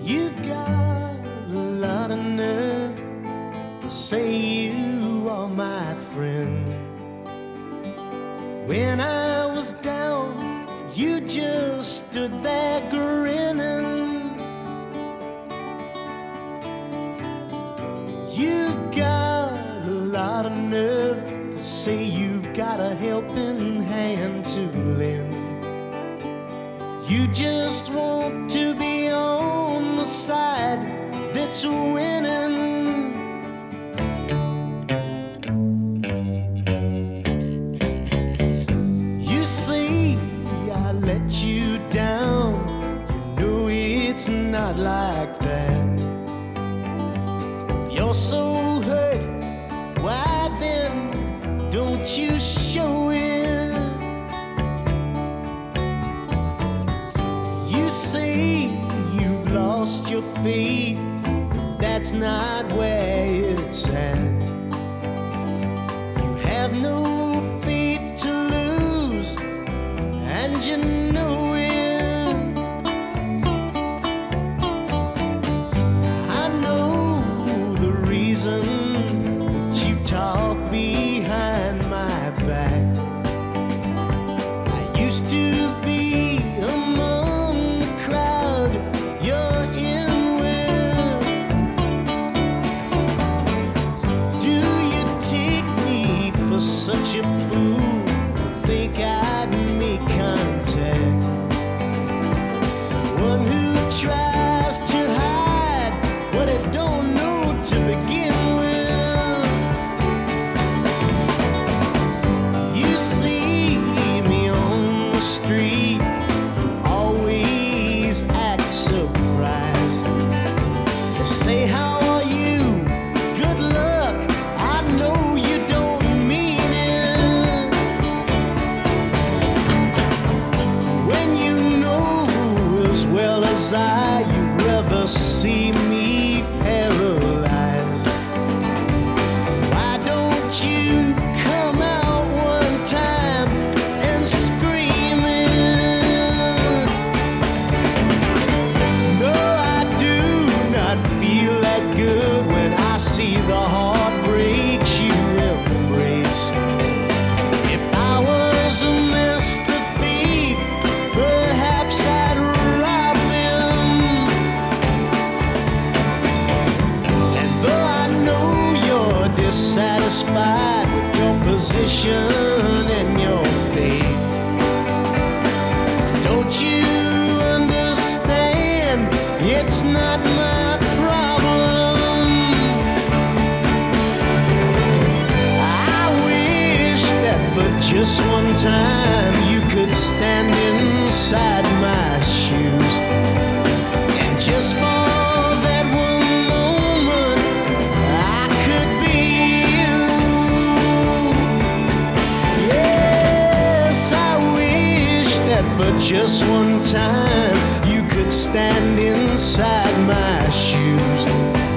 You've got a lot of nerve to say you are my friend. When I was down, you just stood there grinning. You've got a lot of nerve to say you've got a helping hand to lend. You just want to be on the side that's winning. You say I let you down, you know it's not like that. If you're so hurt, why then don't you show it? You say you've lost your faith, that's not where it's at. You have no faith to lose, and you know it. I know the reason that you talk behind my back. I used to be among the crowd you're in with. Do you take me for such a fool to think I'd make contact? One who tries to hide what it don't know to begin with. You see me on the street, always act surprised. They say, how are you? Good luck. I know you don't mean it. When you know as well as I, you'd rather see me paralyzed. Why don't you come out one time and scream it? No, I do not feel that good when I see the heartbreaks you embrace. If I was a master thief, perhaps I'd rob them. And though I know you're dissatisfied with your position and your fate, don't you understand? It's not my problem. I wish that for just one time you could stand inside my shoes, and just for that one moment I could be you. Yes, I wish that for just one time you could stand inside my shoes,